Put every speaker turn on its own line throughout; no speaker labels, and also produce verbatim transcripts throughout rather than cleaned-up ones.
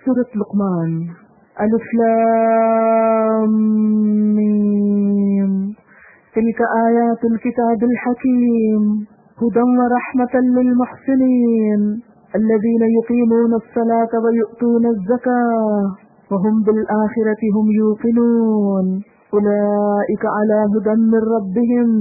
سورة لقمان. الف لام میم تلك آیات الكتاب الحکیم هدى ورحمة للمحسنین الذين يقيمون الصلاة ويؤتون الزكاة وهم بالآخرة هم يوقنون أولئك على هدى من ربهم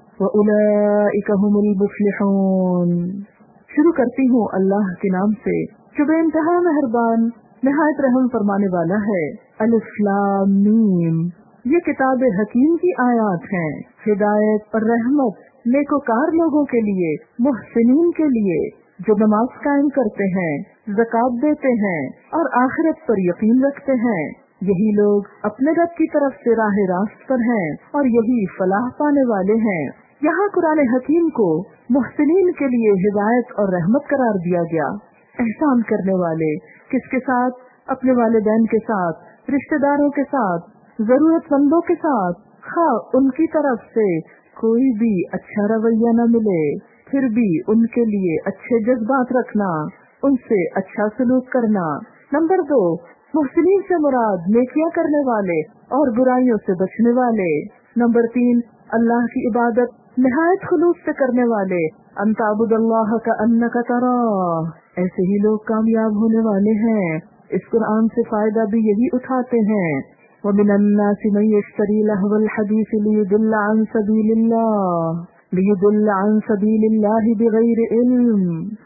وأولئك هم المفلحون. شروع کرتی ہوں اللہ کے نام سے جو بے انتہا مہربان نہایت رحم فرمانے والا ہے. الف لام میم یہ کتاب حکیم کی آیات ہیں، ہدایت اور رحمت نیکوکار لوگوں کے لیے، محسنین کے لیے جو نماز قائم کرتے ہیں، زکات دیتے ہیں اور آخرت پر یقین رکھتے ہیں. یہی لوگ اپنے رب کی طرف سے راہ راست پر ہیں اور یہی فلاح پانے والے ہیں. یہاں قرآن حکیم کو محسنین کے لیے ہدایت اور رحمت قرار دیا گیا. احسان کرنے والے کس کے ساتھ؟ اپنے والدین کے ساتھ، رشتہ داروں کے ساتھ، ضرورت مندوں کے ساتھ، خواہ ان کی طرف سے کوئی بھی اچھا رویہ نہ ملے پھر بھی ان کے لیے اچھے جذبات رکھنا، ان سے اچھا سلوک کرنا. نمبر دو، محسنین سے مراد نیکیاں کرنے والے اور برائیوں سے بچنے والے. نمبر تین، اللہ کی عبادت نہایت خلوص سے کرنے والے. ان تعبد اللہ کأنک تراہ، ایسے ہی لوگ کامیاب ہونے والے ہیں. اس قرآن سے فائدہ بھی یہی اٹھاتے ہیں. ومن الناس من يشتري لهو الحديث ليضل عن سبيل الله ليضل عن سبيل الله بغير علم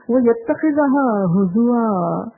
ويتخذها هزوا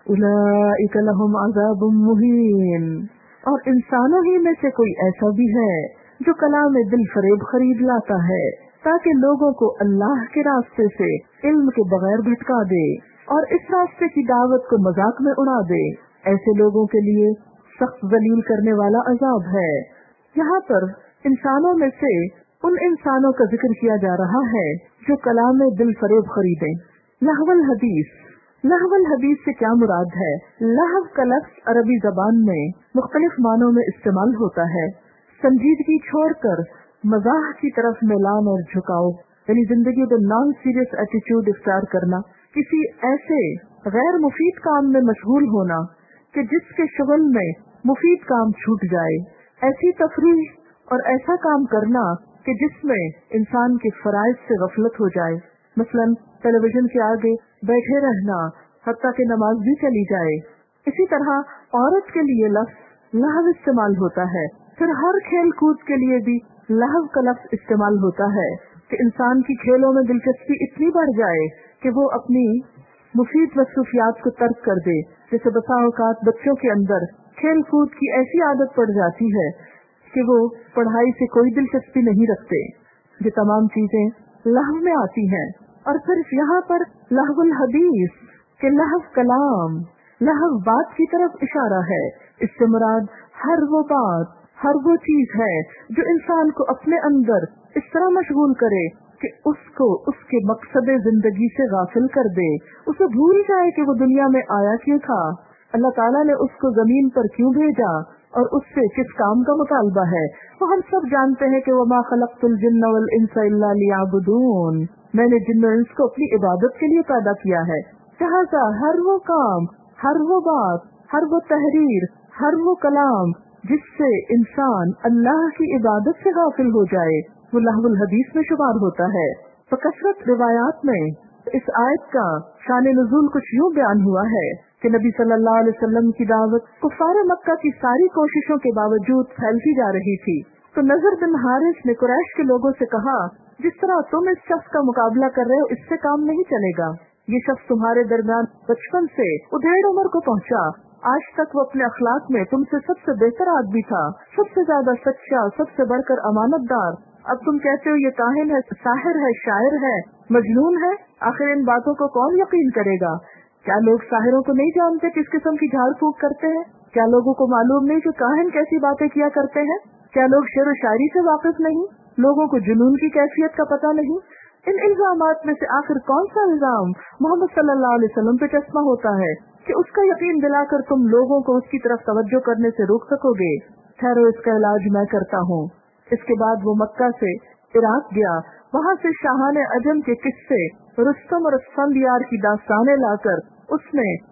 أولئك لهم عذاب مهين. اور انسانوں ہی میں سے کوئی ایسا بھی ہے جو کلام دل فریب خرید لاتا ہے تاکہ لوگوں کو اللہ کے راستے سے علم کے بغیر بھٹکا دے اور اس راستے کی دعوت کو مذاق میں اڑا دے. ایسے لوگوں کے لیے سخت ذلیل کرنے والا عذاب ہے. یہاں پر انسانوں میں سے ان انسانوں کا ذکر کیا جا رہا ہے جو کلام دل فریب خریدیں. لہو الحدیث، لہو الحدیث سے کیا مراد ہے؟ لہو کا لفظ عربی زبان میں مختلف معنوں میں استعمال ہوتا ہے. سنجیدگی چھوڑ کر مزاح کی طرف میلان اور جھکاؤ، یعنی زندگی میں نان سیریس ایٹیٹیوڈ اختیار کرنا، کسی ایسے غیر مفید کام میں مشغول ہونا کہ جس کے شغل میں مفید کام چھوٹ جائے، ایسی تفریح اور ایسا کام کرنا کہ جس میں انسان کے فرائض سے غفلت ہو جائے. مثلا ٹیلی ویژن کے آگے بیٹھے رہنا، حتیٰ کہ نماز بھی چلی جائے. اسی طرح عورت کے لیے لفظ لہو استعمال ہوتا ہے. پھر ہر کھیل کود کے لیے بھی لہو کا لفظ استعمال ہوتا ہے کہ انسان کی کھیلوں میں دلچسپی اتنی بڑھ جائے کہ وہ اپنی مفید مصروفیات کو ترک کر دے. جیسے بسا اوقات بچوں کے اندر کھیل کود کی ایسی عادت پڑ جاتی ہے کہ وہ پڑھائی سے کوئی دلچسپی نہیں رکھتے. یہ تمام چیزیں لہو میں آتی ہیں. اور پھر یہاں پر لہو الحدیث کہ لہو کلام، لہو بات کی طرف اشارہ ہے. اس سے مراد ہر وہ بات، ہر وہ چیز ہے جو انسان کو اپنے اندر اس طرح مشغول کرے کہ اس کو اس کے مقصد زندگی سے غافل کر دے، اسے بھول جائے کہ وہ دنیا میں آیا کیوں تھا، اللہ تعالیٰ نے اس کو زمین پر کیوں بھیجا اور اس سے کس کام کا مطالبہ ہے. تو ہم سب جانتے ہیں کہ وما خلقت الجن والانس الا لیعبدون، میں نے جن و انس کو اپنی عبادت کے لیے پیدا کیا ہے. لہٰذا ہر وہ کام، ہر وہ بات، ہر وہ تحریر، ہر وہ کلام جس سے انسان اللہ کی عبادت سے غافل ہو جائے وہ لہو الحدیث میں شمار ہوتا ہے. فکثرت روایات میں اس آیت کا شان نزول کچھ یوں بیان ہوا ہے کہ نبی صلی اللہ علیہ وسلم کی دعوت کفار مکہ کی ساری کوششوں کے باوجود پھیلتی جا رہی تھی. تو نضر بن حارث نے قریش کے لوگوں سے کہا، جس طرح تم اس شخص کا مقابلہ کر رہے ہو اس سے کام نہیں چلے گا. یہ شخص تمہارے درمیان بچپن سے ادھیڑ عمر کو پہنچا، آج تک وہ اپنے اخلاق میں تم سے سب سے بہتر آدمی تھا، سب سے زیادہ سچا، سب سے بڑھ کر امانت دار. اب تم کہتے ہو یہ کاہن ہے، ساحر ہے، شاعر ہے، مجنون ہے. آخر ان باتوں کو کون یقین کرے گا؟ کیا لوگ ساحروں کو نہیں جانتے کس قسم کی جھاڑ پھونک کرتے ہیں؟ کیا لوگوں کو معلوم نہیں کہ کاہن کیسی باتیں کیا کرتے ہیں؟ کیا لوگ شعر و شاعری سے واقف نہیں؟ لوگوں کو جنون کی کیفیت کا پتہ نہیں؟ ان الزامات میں سے آخر کون سا الزام محمد صلی اللہ علیہ وسلم پہ چشمہ ہوتا ہے کہ اس کا یقین دلا کر تم لوگوں کو اس کی طرف توجہ کرنے سے روک سکو گے؟ ٹھہرو، اس کا علاج میں کرتا ہوں. اس کے بعد وہ مکہ سے عراق گیا، وہاں سے شاہان عجم کے قصے، رستم اور اسفندیار کی داستانیں لا کر اس نے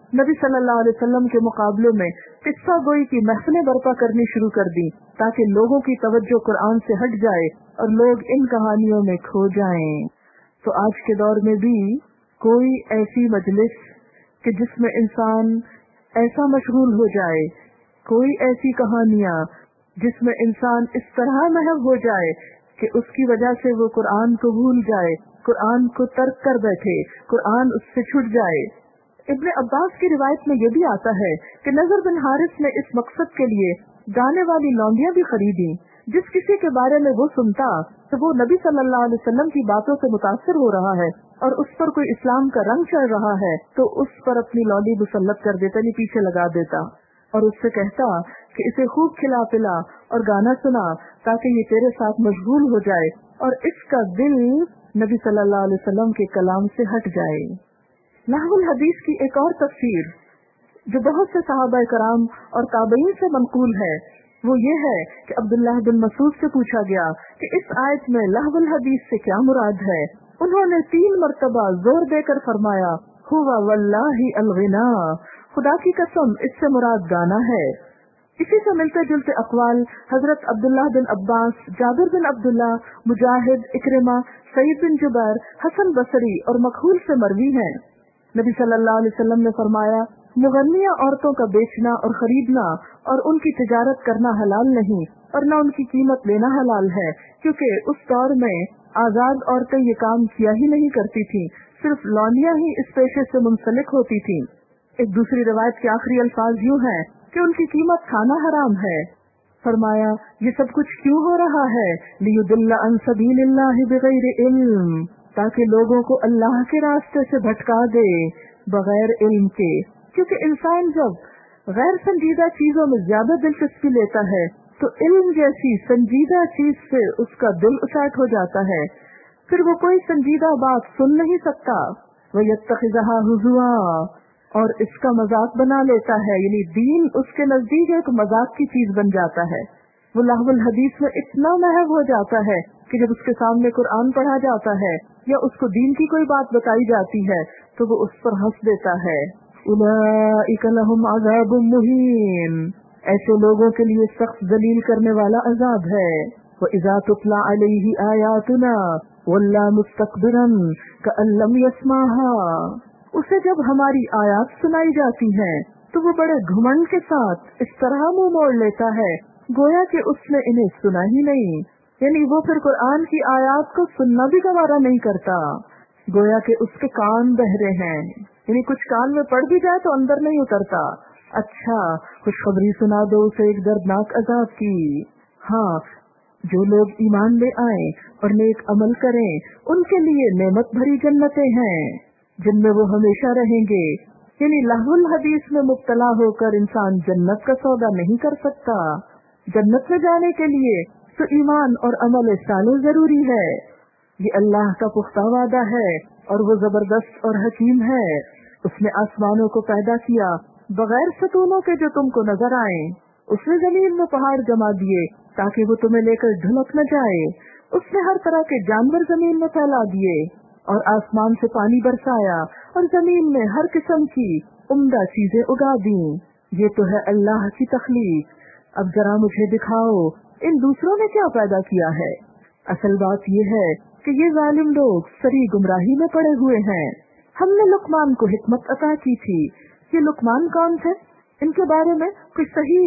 नबी सल्लल्लाहु अलैहि वसल्लम के मुकाबलों में किस्सा गोई की महफिलें बर्पा करनी शुरू कर दी ताकि लोगों की तवज्जो कुरान से हट जाए और लोग इन कहानियों में खो जाएं। तो आज के दौर में भी कोई ऐसी मजलिस कि जिसमें इंसान ऐसा मशगूल हो जाए, कोई ऐसी कहानियां जिसमें इंसान इस तरह महव हो जाए कि उसकी वजह से वो कुरान को भूल जाए, कुरान को तर्क कर बैठे, कुरान उससे छूट जाए। इब्ने अब्बास की रिवायत में ये भी आता है कि नजर बिन हारिस ने इस मकसद के लिए गाने वाली लौंडियां भी खरीदी। जिस किसी के बारे में वो सुनता तो वो नबी सल्लल्लाहु अलैहि वसल्लम की बातों से मुतासिर हो रहा है और उस पर कोई इस्लाम का रंग चढ़ रहा है तो उस पर अपनी लौंडी मुसल्लत कर देता, नहीं पीछे लगा देता और उससे कहता कि इसे खूब खिला पिला और गाना सुना ताकि ये तेरे साथ मशगूल हो जाए और इसका दिल नबी सल्लल्लाहु अलैहि वसल्लम के कलाम से हट जाए। लहवुल हदीस की एक और तफसीर जो बहुत से सहाबा कराम और ताबईन से मनकूल है वो ये है कि अब्दुल्लाह बिन मसूद से पूछा गया कि इस आयत में लहवुल हदीस से क्या मुराद है। उन्होंने तीन मर्तबा जोर देकर फरमाया हुवा वल्लाही अलगिना, खुदा की कसम इससे मुराद गाना है। इसी से मिलते जुलते अकवाल हजरत अब्दुल्लाह बिन अब्बास, जाबिर बिन अब्दुल्लाह, मुजाहिद, इकरिमा, सईद बिन जुबैर, हसन बसरी और मखहूल से मरवी हैं। नबी सल्लल्लाहु अलैहि वसल्लम ने फरमाया मुगन्निया औरतों का बेचना और खरीदना और उनकी तिजारत करना हलाल नहीं और न उनकी कीमत लेना हलाल है, क्योंकि उस दौर में आजाद औरतें ये काम किया ही नहीं करती थी, सिर्फ लौंडियां ही इस पेशे से मुंसलिक होती थी। एक दूसरी रिवायत के आखिरी अल्फाज यूं हैं कि उनकी कीमत खाना हराम है। फरमाया ये सब कुछ क्यों हो रहा है, लियुदिल्ला अन सबीलिल्लाहि बिगैर इल्म, ताकि लोगों को अल्लाह के रास्ते से भटका दे बगैर इल्म के। क्योंकि इंसान जब गैर संजीदा चीजों में ज्यादा दिलचस्पी लेता है तो इल्म जैसी संजीदा चीज से उसका दिल उचाट हो जाता है, फिर वो कोई संजीदा बात सुन नहीं सकता। वह यत्तखिज़हा हुज़ुआ, और इसका मजाक बना लेता है, यानी दीन उसके नजदीक एक मजाक की चीज बन जाता है। वो लहवुल हदीस में इतना महव हो जाता है कि जब उसके सामने कुरान पढ़ा जाता है या उसको दीन की कोई बात बताई जाती है तो वो उस पर हंस देता है। उलाइका लहुम अज़ाबुम मुहीन, ऐसे लोगों के लिए सख्त जलील करने वाला अजाब है। व इज़ा तुतला अलैहि आयातुना वल्ला मुस्तकबिरन कअन लम यस्माहा, उसे जब हमारी आयात सुनाई जाती हैं तो वो बड़े घमंड के साथ इस तरह मुंह मोड़ लेता है गोया कि उसने इन्हें सुना ही नहीं, यानी वो फिर कुरान की आयात को सुनना भी गवारा नहीं करता, गोया कि उसके कान बहरे हैं, यानी कुछ कान में पड़ भी जाए तो अंदर नहीं उतरता। अच्छा खुशखबरी सुना दो उसे एक दर्दनाक अजाब की। हाँ, जो लोग ईमान ले आए और नेक अमल करें उनके लिए नेमत भरी जन्नतें हैं जिनमें वो हमेशा रहेंगे। यानी लहवुल हदीस में मुब्तला होकर इंसान जन्नत का सौदा नहीं कर सकता। जन्नत में जाने के लिए तो ईमान और अमल साले जरूरी है। ये अल्लाह का पुख्ता वादा है और वो जबरदस्त और हकीम है। उसने आसमानों को पैदा किया बगैर सतूनों के जो तुमको नजर आए। उसने जमीन में पहाड़ जमा दिए ताकि वो तुम्हें लेकर ढुलक न जाए। उसने हर तरह के जानवर जमीन में फैला दिए और आसमान से पानी बरसाया और जमीन में हर किस्म की उम्दा चीजें उगा दी। ये तो है अल्लाह की तख्लीक। अब जरा मुझे दिखाओ इन दूसरों ने क्या पैदा किया है। असल बात ये है कि ये जालिम लोग सरी गुमराही में पड़े हुए हैं। हमने लुकमान को हिकमत अता की थी। ये लुकमान कौन थे, इनके बारे में कोई सही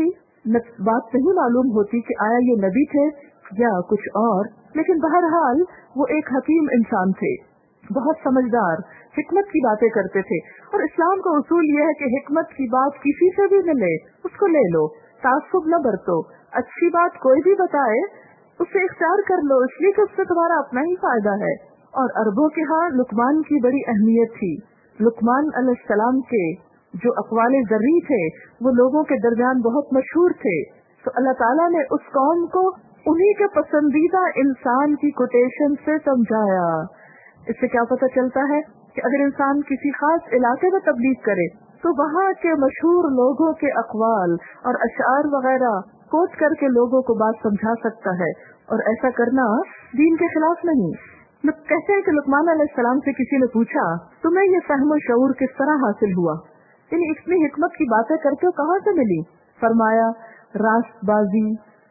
बात नहीं मालूम होती कि आया ये नबी थे या कुछ और, लेकिन बहरहाल वो एक हकीम इंसान थे, बहुत समझदार, हिकमत की बातें करते थे। और इस्लाम का उसूल ये है कि हिकमत की बात किसी से भी मिले उसको ले लो, तासुब न बरतो। अच्छी बात कोई भी बताए उसे इख्तियार कर लो, इसलिए कि उससे तुम्हारा अपना ही फायदा है। और अरबों के यहाँ लुकमान की बड़ी अहमियत थी। लुकमान अलैहिस्सलाम के जो अक़वाले ज़र्री थे वो लोगों के दरमियान बहुत मशहूर थे। तो अल्लाह ताला ने उस कौम को उन्हीं के पसंदीदा इंसान की कोटेशन से समझाया। इससे क्या पता चलता है कि अगर इंसान किसी खास इलाके में तबलीग करे तो वहाँ के मशहूर लोगों के अक़वाल और अशआर वगैरह कोट करके लोगों को बात समझा सकता है, और ऐसा करना दीन के खिलाफ नहीं। लोग कहते हैं कि लुकमान अलैहिस्सलाम से किसी ने पूछा तुम्हें ये फहम शऊर किस तरह हासिल हुआ, یعنی اتنی حکمت کی باتیں کرتے ہو کہاں سے ملی؟ فرمایا راست بازی،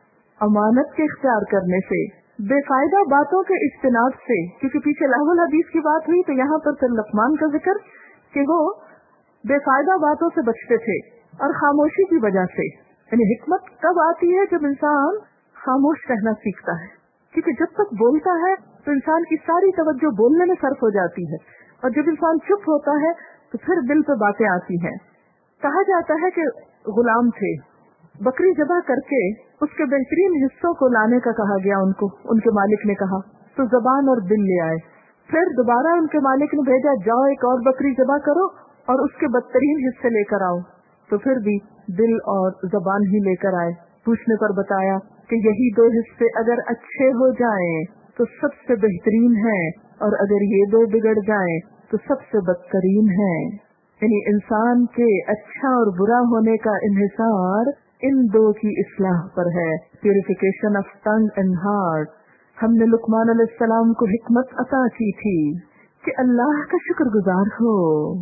امانت کے اختیار کرنے سے، بے فائدہ باتوں کے اجتناب سے، کیونکہ پیچھے لہو الحدیث کی بات ہوئی تو یہاں پر پھر لقمان کا ذکر کہ وہ بے فائدہ باتوں سے بچتے تھے اور خاموشی کی وجہ سے۔ یعنی حکمت کب آتی ہے؟ جب انسان خاموش رہنا سیکھتا ہے، کیونکہ جب تک بولتا ہے تو انسان کی ساری توجہ بولنے میں صرف ہو جاتی ہے، اور جب انسان چپ ہوتا ہے تو پھر دل پہ باتیں آتی ہیں۔ کہا جاتا ہے کہ غلام تھے، بکری ذبح کر کے اس کے بہترین حصوں کو لانے کا کہا گیا ان کو، ان کے مالک نے کہا تو زبان اور دل لے آئے۔ پھر دوبارہ ان کے مالک نے بھیجا جاؤ ایک اور بکری ذبح کرو اور اس کے بدترین حصے لے کر آؤ، تو پھر بھی دل اور زبان ہی لے کر آئے۔ پوچھنے پر بتایا کہ یہی دو حصے اگر اچھے ہو جائیں تو سب سے بہترین ہیں، اور اگر یہ دو بگڑ جائیں تو سب سے بدترین ہیں۔ یعنی انسان کے اچھا اور برا ہونے کا انحصار ان دو کی اصلاح پر ہے، purification of tongue and heart. ہم نے لقمان علیہ السلام کو حکمت عطا کی تھی کہ اللہ کا شکر گزار ہو۔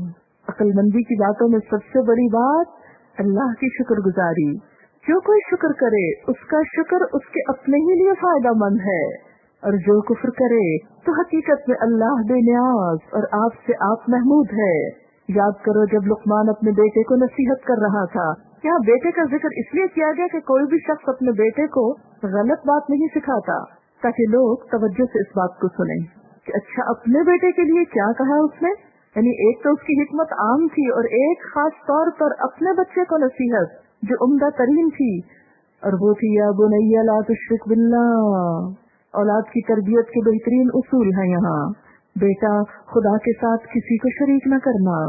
عقل مندی کی باتوں میں سب سے بڑی بات اللہ کی شکر گزاری۔ جو کوئی شکر کرے اس کا شکر اس کے اپنے ہی لیے فائدہ مند ہے، اور جو کفر کرے تو حقیقت میں اللہ بے نیاز اور آپ سے آپ محمود ہے۔ یاد کرو جب لقمان اپنے بیٹے کو نصیحت کر رہا تھا، یہاں بیٹے کا ذکر اس لیے کیا گیا کہ کوئی بھی شخص اپنے بیٹے کو غلط بات نہیں سکھاتا، تاکہ لوگ توجہ سے اس بات کو سنیں کہ اچھا اپنے بیٹے کے لیے کیا کہا اس نے۔ یعنی ایک تو اس کی حکمت عام تھی، اور ایک خاص طور پر اپنے بچے کو نصیحت جو عمدہ ترین تھی، اور وہ تھی یا بنی لا تشرک باللہ۔ اولاد کی تربیت کے بہترین اصول ہیں یہاں، بیٹا خدا کے ساتھ کسی کو شریک نہ کرنا،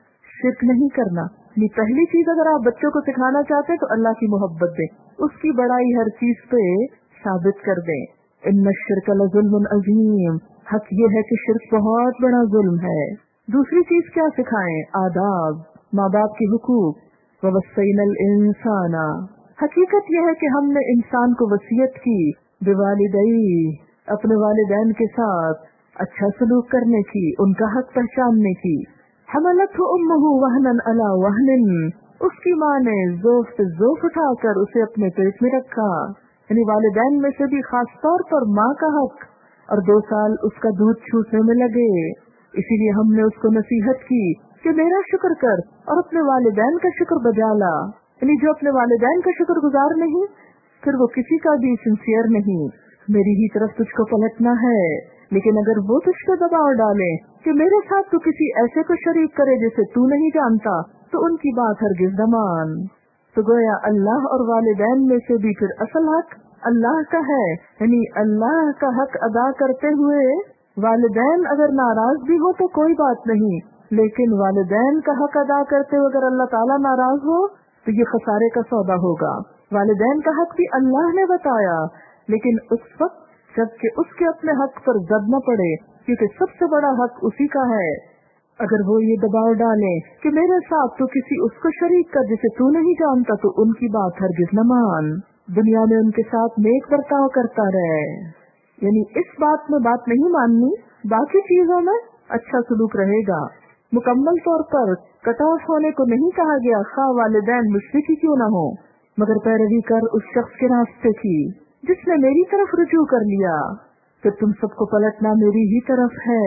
شرک نہیں کرنا۔ یعنی پہلی چیز اگر آپ بچوں کو سکھانا چاہتے تو اللہ کی محبت دیں، اس کی بڑائی ہر چیز پہ ثابت کر دیں۔ ان الشرک لظلم عظیم، حق یہ ہے کہ شرک بہت بڑا ظلم ہے۔ دوسری چیز کیا سکھائیں؟ آداب، ماں باپ کے حقوق۔ وَوَصَّيْنَا الْإِنسَانَ، حقیقت یہ ہے کہ ہم نے انسان کو وصیت کی بِوَالِدَيْهِ، اپنے والدین کے ساتھ اچھا سلوک کرنے کی، ان کا حق پہچاننے کی۔ حملتہ امہ وہنا علی وہن، اس کی ماں نے ذوف سے ذوف اٹھا کر اسے اپنے پیٹ میں رکھا۔ یعنی والدین میں سے بھی خاص طور پر ماں کا حق، اور دو سال اس کا دودھ چوسنے میں لگے، اسی لیے ہم نے اس کو نصیحت کی کہ میرا شکر کر اور اپنے والدین کا شکر بجا لا۔ یعنی جو اپنے والدین کا شکر گزار نہیں، پھر وہ کسی کا بھی سنسیئر نہیں۔ میری ہی طرف تجھ کو پلٹنا ہے، لیکن اگر وہ تجھ کو دباؤ ڈالے کہ میرے ساتھ تو کسی ایسے کو شریک کرے جسے تو نہیں جانتا، تو ان کی بات ہرگز نہ مان۔ تو گویا اللہ اور والدین میں سے بھی پھر اصل حق اللہ کا ہے، یعنی اللہ کا حق ادا کرتے ہوئے والدین اگر ناراض بھی ہو تو کوئی بات نہیں، لیکن والدین کا حق ادا کرتے ہوئے اگر اللہ تعالیٰ ناراض ہو تو یہ خسارے کا سودا ہوگا۔ والدین کا حق بھی اللہ نے بتایا، لیکن اس وقت جب کہ اس کے اپنے حق پر زد نہ پڑے، کیونکہ سب سے بڑا حق اسی کا ہے۔ اگر وہ یہ دباؤ ڈالے کہ میرے ساتھ تو کسی اس کو شریک کر جسے تو نہیں جانتا، تو ان کی بات ہرگز نہ مان، دنیا میں ان کے ساتھ نیک برتاؤ کرتا رہے۔ یعنی اس بات میں بات نہیں ماننی، باقی چیزوں میں اچھا سلوک رہے گا۔ مکمل طور پر کٹ آف ہونے کو نہیں کہا گیا، خواہ والدین مشرک ہی کیوں نہ ہو، مگر پیروی کر اس شخص کے راستے کی جس نے میری طرف رجوع کر لیا، پھر تم سب کو پلٹنا میری ہی طرف ہے۔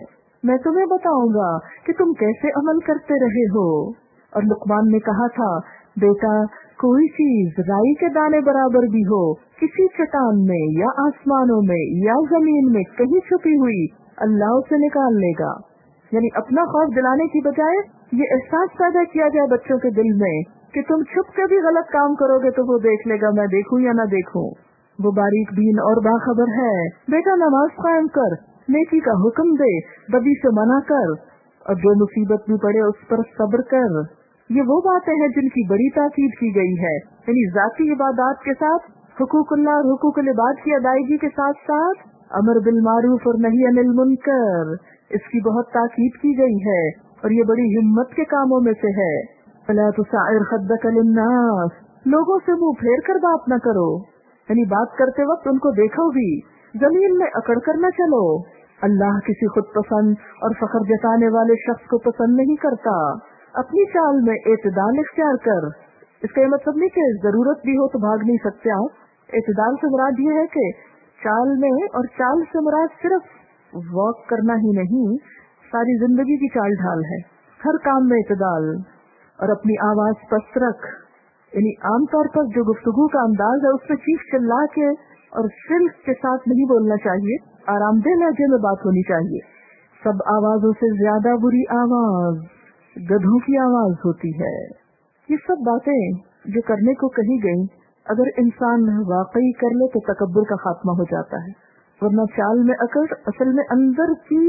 میں تمہیں بتاؤں گا کہ تم کیسے عمل کرتے رہے ہو۔ اور لقمان نے کہا تھا، بیٹا کوئی چیز رائی کے دانے برابر بھی ہو، کسی چٹان میں یا آسمانوں میں یا زمین میں کہیں چھپی ہوئی، اللہ اسے نکال لے گا۔ یعنی اپنا خوف دلانے کی بجائے یہ احساس پیدا کیا جائے بچوں کے دل میں کہ تم چھپ کے بھی غلط کام کرو گے تو وہ دیکھ لے گا، میں دیکھوں یا نہ دیکھوں۔ وہ باریک بین اور باخبر ہے، بیٹا نماز قائم کر، نیکی کا حکم دے، بدی سے منع کر، اور جو مصیبت بھی پڑے اس پر صبر کر۔ یہ وہ باتیں ہیں جن کی بڑی تاکید کی گئی ہے، یعنی ذاتی عبادات کے ساتھ حقوق اللہ اور حقوق العباد کی ادائیگی کے ساتھ ساتھ امر بالمعروف اور نہی عن المنکر، اس کی بہت تاکید کی گئی ہے، اور یہ بڑی ہمت کے کاموں میں سے ہے۔ فلا تصعر خدک للناس، لوگوں سے منہ پھیر کر بات نہ کرو، یعنی بات کرتے وقت ان کو دیکھو بھی، زمین میں اکڑ کر نہ چلو۔ اللہ کسی خود پسند اور فخر جتانے والے شخص کو پسند نہیں کرتا۔ अपनी चाल में एतदाल इख्तियार कर। इसका ये मतलब नहीं कि जरूरत भी हो तो भाग नहीं सकते आप। एतदाल से मुराद ये है कि चाल में, और चाल से मुराद सिर्फ वॉक करना ही नहीं, सारी जिंदगी की चाल ढाल है। हर काम में एतदाल, और अपनी आवाज पस्त रख। यानी आमतौर पर जो गुफ्तगू का अंदाज है उसमें चीख चिल्ला के और सिल्क के साथ नहीं बोलना चाहिए, आरामदेह लहजे में बात होनी चाहिए। सब आवाजों से ज्यादा बुरी आवाज गधों की आवाज होती है। ये सब बातें जो करने को कही गई, अगर इंसान वाकई कर ले तो तकब्बुर का खात्मा हो जाता है, वरना चाल में अकड़ असल में अंदर की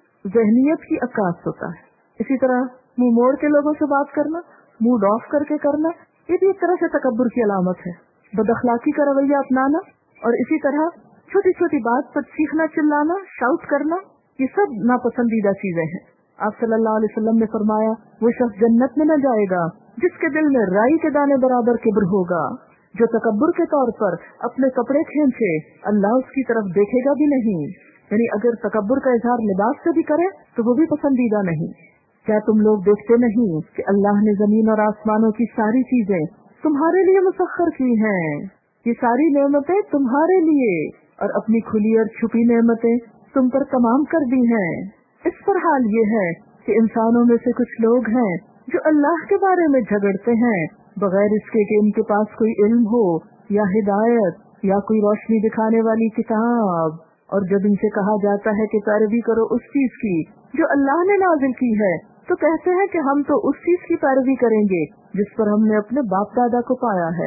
जहनियत की अक्कास होता है। इसी तरह मुंह मोड़ के लोगों से बात करना, मूड ऑफ करके करना, ये भी एक तरह से तकब्बुर की अलामत है। बदअखलाकी का रवैया अपनाना, और इसी तरह छोटी छोटी बात पर चीखना चिल्लाना, शाउट करना, ये सब नापसंदीदा चीजें हैं। आप सल्लल्लाहु अलैहि वसल्लम ने फरमाया, वो शख्स जन्नत में न जाएगा जिसके दिल में राई के दाने बराबर किब्र होगा। जो तकब्बुर के तौर पर अपने कपड़े खींचे, अल्लाह उसकी तरफ देखेगा भी नहीं। यानी अगर तकब्बुर का इजहार लिबास से भी करे तो वो भी पसंदीदा नहीं। क्या तुम लोग देखते नहीं कि अल्लाह ने जमीन और आसमानों की सारी चीजें तुम्हारे लिए मुसख्खर की हैं? ये सारी नेमतें तुम्हारे लिए, और अपनी खुली और छुपी नेमतें तुम पर तमाम कर दी हैं। इस पर हाल ये है कि इंसानों में से कुछ लोग हैं जो अल्लाह के बारे में झगड़ते हैं बगैर इसके कि इनके पास कोई इल्म हो या हिदायत या कोई रोशनी दिखाने वाली किताब। और जब इनसे कहा जाता है कि पैरवी करो उस चीज की जो अल्लाह ने नाजिल की है, तो कहते हैं कि हम तो उस चीज की पैरवी करेंगे जिस पर हमने अपने बाप दादा को पाया है।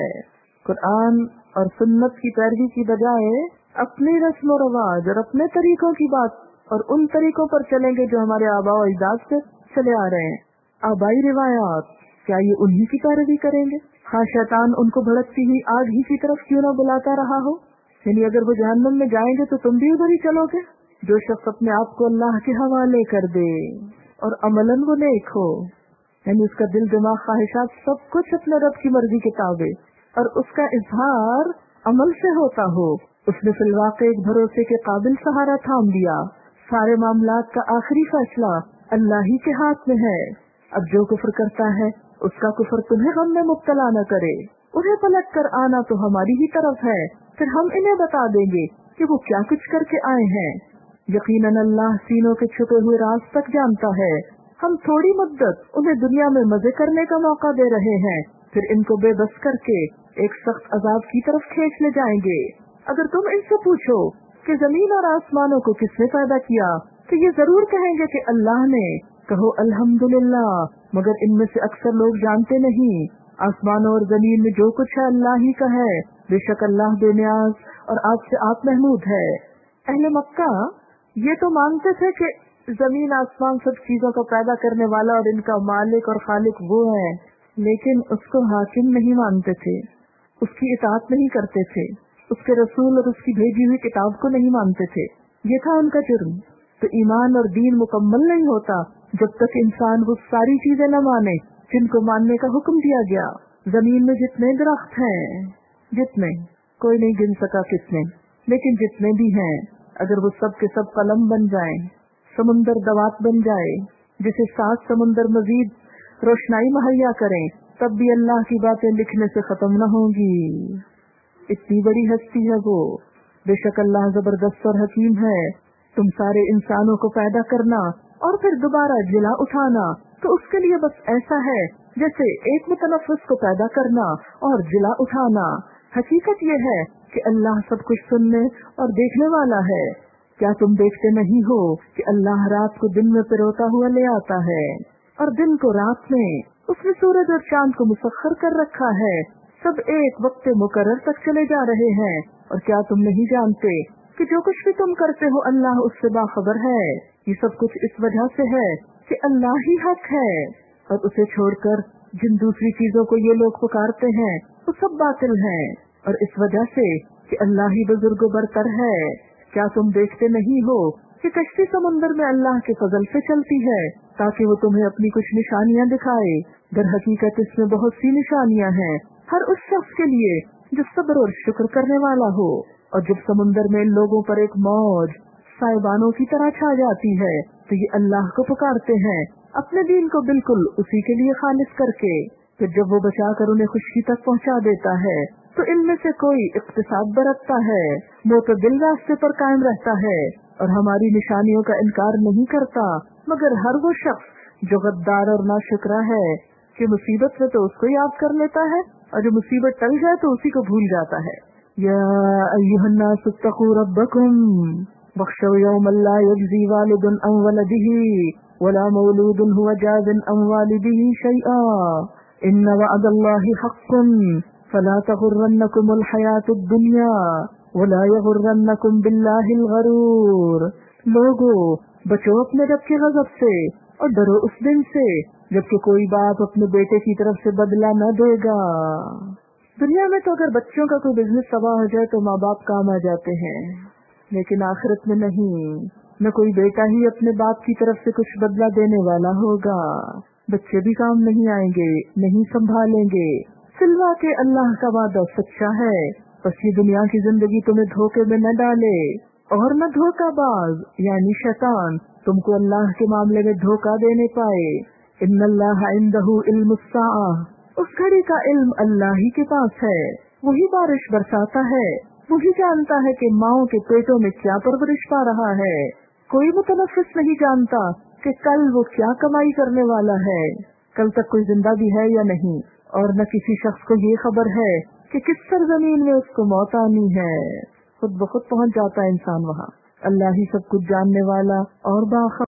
कुरान और सुन्नत की पैरवी की बजाय अपनी रस्म और रवाज और अपने तरीकों की बात और उन तरीकों पर चलेंगे जो हमारे आबा और अजदाद से चले आ रहे हैं। आबाई रिवायात, क्या ये उन्हीं की पैरवी करेंगे? हाँ, शैतान उनको भड़कती हुई आग ही की तरफ क्यों न बुलाता रहा हो। यानी अगर वो जहन्नम में जाएंगे तो तुम भी उधर ही चलोगे। जो शख्स अपने आप को अल्लाह के हवाले कर दे और अमलन वो नेक हो, यानी उसका दिल दिमाग ख्वाहिशात सब कुछ अपने रब की मर्जी के ताबे, और उसका इजहार अमल से होता हो, उसने फिलवाक़े एक भरोसे के काबिल सहारा थाम दिया। सारे मामलात का आखिरी फैसला अल्लाह ही के हाथ में है। अब जो कुफ्र करता है उसका कुफ्र तुम्हें गम में मुब्तला न करे। उन्हें पलट कर आना तो हमारी ही तरफ है, फिर हम इन्हें बता देंगे कि वो क्या कुछ करके आए हैं। यकीनन अल्लाह सीनों के छुपे हुए राज तक जानता है। हम थोड़ी मुद्दत उन्हें दुनिया में मजे करने का मौका दे रहे हैं, फिर इनको बेबस करके एक सख्त अजाब की तरफ खींच ले जाएंगे। अगर तुम इनसे पूछो कि जमीन और आसमानों को किसने पैदा किया, तो ये जरूर कहेंगे कि अल्लाह ने। कहो अल्हम्दुलिल्लाह, मगर इनमें से अक्सर लोग जानते नहीं। आसमानों और जमीन में जो कुछ है अल्लाह ही का है, बेशक अल्लाह बेनियाज और आपसे आप महमूद है। अहले मक्का ये तो मानते थे कि जमीन आसमान सब चीजों को पैदा करने वाला और इनका मालिक और खालिक वो है, लेकिन उसको हाकिम नहीं मानते थे, उसकी इताअत नहीं करते थे, उसके रसूल और उसकी भेजी हुई किताब को नहीं मानते थे। ये था उनका जुर्म। तो ईमान और दीन मुकम्मल नहीं होता जब तक इंसान वो सारी चीजें न माने जिनको मानने का हुक्म दिया गया। जमीन में जितने दरख्त हैं, जितने कोई नहीं गिन सका कितने, लेकिन जितने भी हैं, अगर वो सब के सब कलम बन जाएं, समुंदर दवात बन जाए जिसे सात समुंदर मजीद रोशनाई मुहैया करें, तब भी अल्लाह की बातें लिखने से खत्म न होंगी। इतनी बड़ी हस्ती है वो। बेशक अल्लाह जबरदस्त और हकीम है। तुम सारे इंसानों को पैदा करना और फिर दोबारा जिला उठाना तो उसके लिए बस ऐसा है जैसे एक मुतनफ्फिस को पैदा करना और जिला उठाना। हकीकत यह है कि अल्लाह सब कुछ सुनने और देखने वाला है। क्या तुम देखते नहीं हो कि अल्लाह रात को दिन में पिरोता हुआ ले आता है और दिन को रात में? उसने सूरज और चांद को मुसख्खर कर रखा है, सब एक वक्त मुकर्रर तक चले जा रहे हैं। और क्या तुम नहीं जानते कि जो कुछ भी तुम करते हो अल्लाह उससे बाखबर है। ये सब कुछ इस वजह से है कि अल्लाह ही हक है और उसे छोड़कर जिन दूसरी चीजों को ये लोग पुकारते हैं वो सब बातिल हैं, और इस वजह से कि अल्लाह ही बुजुर्ग बरतर है। क्या तुम देखते नहीं हो कि कश्ती समुंदर में अल्लाह के फजल से चलती है ताकि वो तुम्हें अपनी कुछ निशानियां दिखाए। दर हकीकत इसमें बहुत सी निशानियां हैं हर उस शख्स के लिए जो सब्र और शुक्र करने वाला हो। और जब समुंदर में लोगों पर एक मौज साइबानों की तरह छा जाती है तो ये अल्लाह को पुकारते हैं, اپنے دین کو بالکل اسی کے لیے خالص کر کے، پھر جب وہ بچا کر انہیں خوشی تک پہنچا دیتا ہے تو ان میں سے کوئی اقتصاد برتتا ہے، معتدل راستے پر قائم رہتا ہے اور ہماری نشانیوں کا انکار نہیں کرتا، مگر ہر وہ شخص جو غدار اور ناشکرا ہے کہ مصیبت میں تو اس کو یاد کر لیتا ہے اور جو مصیبت ٹل جائے تو اسی کو بھول جاتا ہے۔ یا ایھا الناس اتقوا ربکم واخشوا یوما لا یجزی والد عن ولده ولا مولود هو جاز عن والده شیئا ان وعد اللہ حق فلا تغرنکم الحیاۃ الدنیا ولا یغرنکم باللہ الغرور۔ لوگو بچو اپنے رب کے غضب سے اور ڈرو اس دن سے جبکہ کوئی باپ اپنے بیٹے کی طرف سے بدلہ نہ دے گا۔ دنیا میں تو اگر بچوں کا کوئی بزنس تباہ ہو جائے تو ماں باپ کام آ جاتے ہیں، لیکن آخرت میں نہیں، نہ کوئی بیٹا ہی اپنے باپ کی طرف سے کچھ بدلہ دینے والا ہوگا، بچے بھی کام نہیں آئیں گے، نہیں سنبھالیں گے۔ سلوا کے اللہ کا وعدہ سچا ہے، بس یہ دنیا کی زندگی تمہیں دھوکے میں نہ ڈالے اور نہ دھوکہ باز یعنی شیطان تم کو اللہ کے معاملے میں دھوکہ دینے پائے۔ ان اللہ عندہ علم الساعہ، اس گھڑی کا علم اللہ ہی کے پاس ہے، وہی بارش برساتا ہے، وہی جانتا ہے کہ ماؤں کے پیٹوں میں کیا پرورش پا رہا ہے۔ کوئی متنفس نہیں جانتا کہ کل وہ کیا کمائی کرنے والا ہے، کل تک کوئی زندہ بھی ہے یا نہیں، اور نہ کسی شخص کو یہ خبر ہے کہ کس سرزمین میں اس کو موت آنی ہے۔ خود بخود پہنچ جاتا ہے انسان وہاں۔ اللہ ہی سب کچھ جاننے والا اور باخبر